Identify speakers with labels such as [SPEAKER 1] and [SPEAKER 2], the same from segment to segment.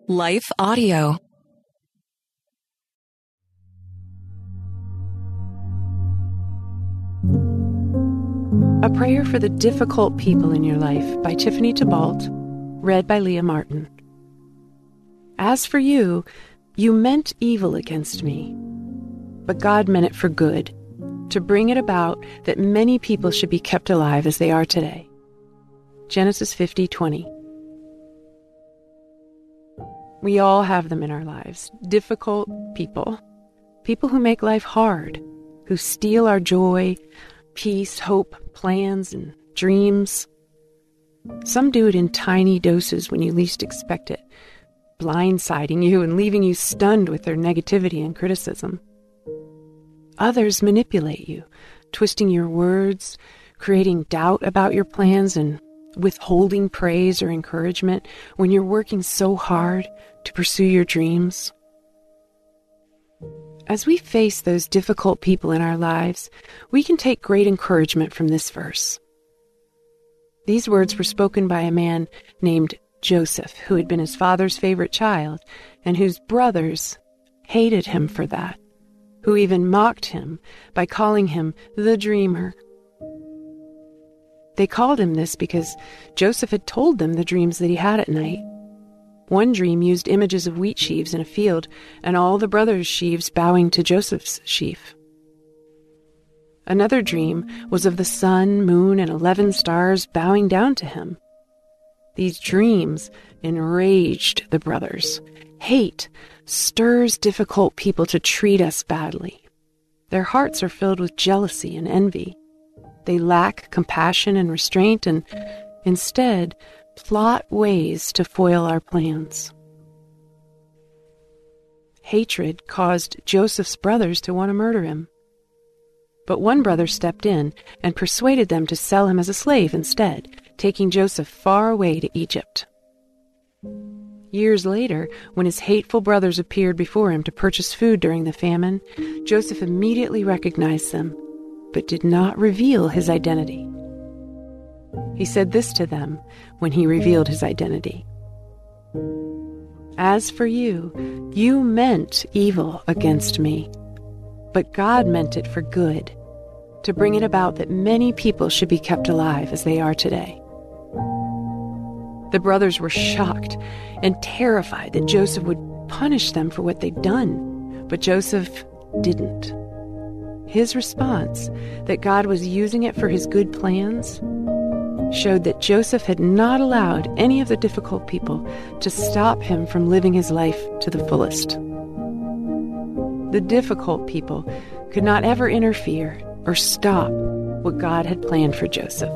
[SPEAKER 1] Life Audio.
[SPEAKER 2] A Prayer for the Difficult People in Your Life by Tiffany Thibault, read by Leah Martin. As for you, you meant evil against me, but God meant it for good, to bring it about that many people should be kept alive as they are today. Genesis 50:20. We all have them in our lives, difficult people. People who make life hard, who steal our joy, peace, hope, plans, and dreams. Some do it in tiny doses when you least expect it, blindsiding you and leaving you stunned with their negativity and criticism. Others manipulate you, twisting your words, creating doubt about your plans, and withholding praise or encouragement when you're working so hard to pursue your dreams. As we face those difficult people in our lives, we can take great encouragement from this verse. These words were spoken by a man named Joseph, who had been his father's favorite child, and whose brothers hated him for that, who even mocked him by calling him the dreamer. They called him this because Joseph had told them the dreams that he had at night. One dream used images of wheat sheaves in a field, and all the brothers' sheaves bowing to Joseph's sheaf. Another dream was of the sun, moon, and 11 stars bowing down to him. These dreams enraged the brothers. Hate stirs difficult people to treat us badly. Their hearts are filled with jealousy and envy. They lack compassion and restraint, and instead plot ways to foil our plans. Hatred caused Joseph's brothers to want to murder him. But one brother stepped in and persuaded them to sell him as a slave instead, taking Joseph far away to Egypt. Years later, when his hateful brothers appeared before him to purchase food during the famine, Joseph immediately recognized them, but did not reveal his identity. He said this to them when he revealed his identity. As for you, you meant evil against me, but God meant it for good, to bring it about that many people should be kept alive as they are today. The brothers were shocked and terrified that Joseph would punish them for what they'd done, but Joseph didn't. His response, that God was using it for his good plans, showed that Joseph had not allowed any of the difficult people to stop him from living his life to the fullest. The difficult people could not ever interfere or stop what God had planned for Joseph.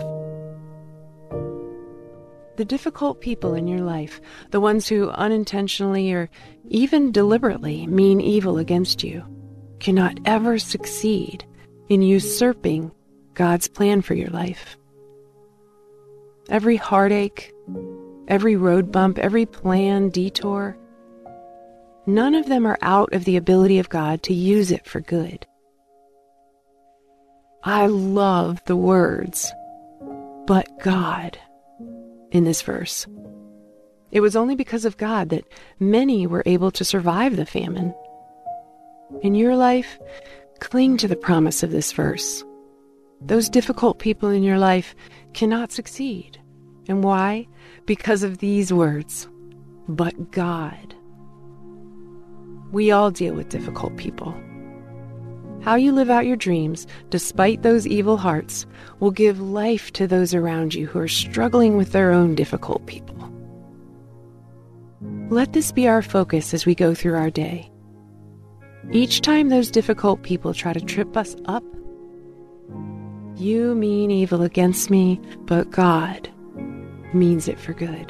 [SPEAKER 2] The difficult people in your life, the ones who unintentionally or even deliberately mean evil against you, cannot ever succeed in usurping God's plan for your life. Every heartache, every road bump, every plan, detour, none of them are out of the ability of God to use it for good. I love the words, "but God," in this verse. It was only because of God that many were able to survive the famine. In your life, cling to the promise of this verse. Those difficult people in your life cannot succeed. And why? Because of these words, "but God." We all deal with difficult people. How you live out your dreams, despite those evil hearts, will give life to those around you who are struggling with their own difficult people. Let this be our focus as we go through our day. Each time those difficult people try to trip us up, you mean evil against me, but God means it for good.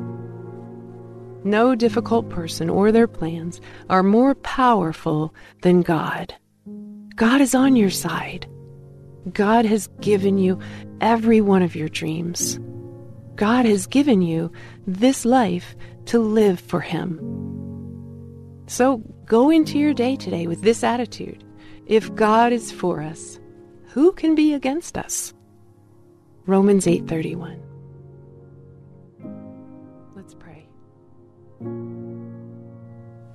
[SPEAKER 2] No difficult person or their plans are more powerful than God. God is on your side. God has given you every one of your dreams. God has given you this life to live for Him. So go into your day today with this attitude. If God is for us, who can be against us? Romans 8:31. Let's pray.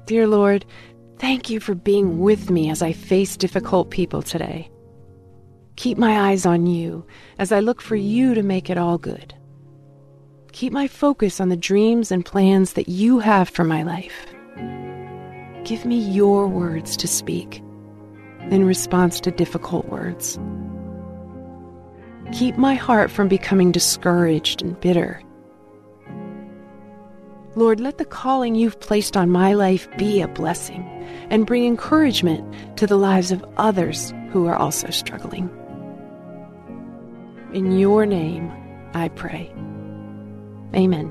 [SPEAKER 2] Dear Lord, thank you for being with me as I face difficult people today. Keep my eyes on you as I look for you to make it all good. Keep my focus on the dreams and plans that you have for my life. Give me your words to speak in response to difficult words. Keep my heart from becoming discouraged and bitter. Lord, let the calling you've placed on my life be a blessing and bring encouragement to the lives of others who are also struggling. In your name, I pray. Amen.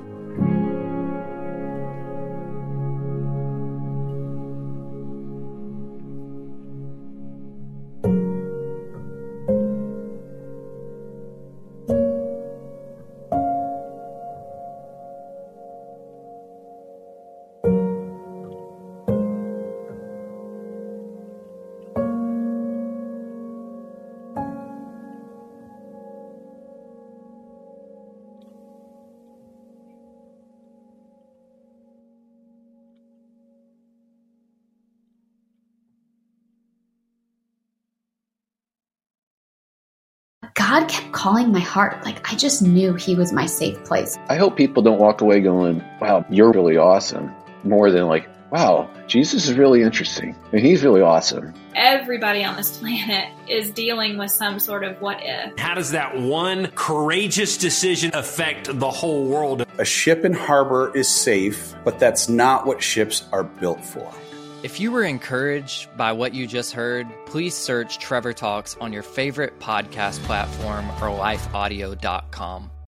[SPEAKER 1] God kept calling my heart. Like, I just knew he was my safe place.
[SPEAKER 3] I hope people don't walk away going, wow, you're really awesome. More than like, wow, Jesus is really interesting and he's really awesome.
[SPEAKER 4] Everybody on this planet is dealing with some sort of what if.
[SPEAKER 5] How does that one courageous decision affect the whole world?
[SPEAKER 6] A ship in harbor is safe, but that's not what ships are built for.
[SPEAKER 7] If you were encouraged by what you just heard, please search Trevor Talks on your favorite podcast platform or lifeaudio.com.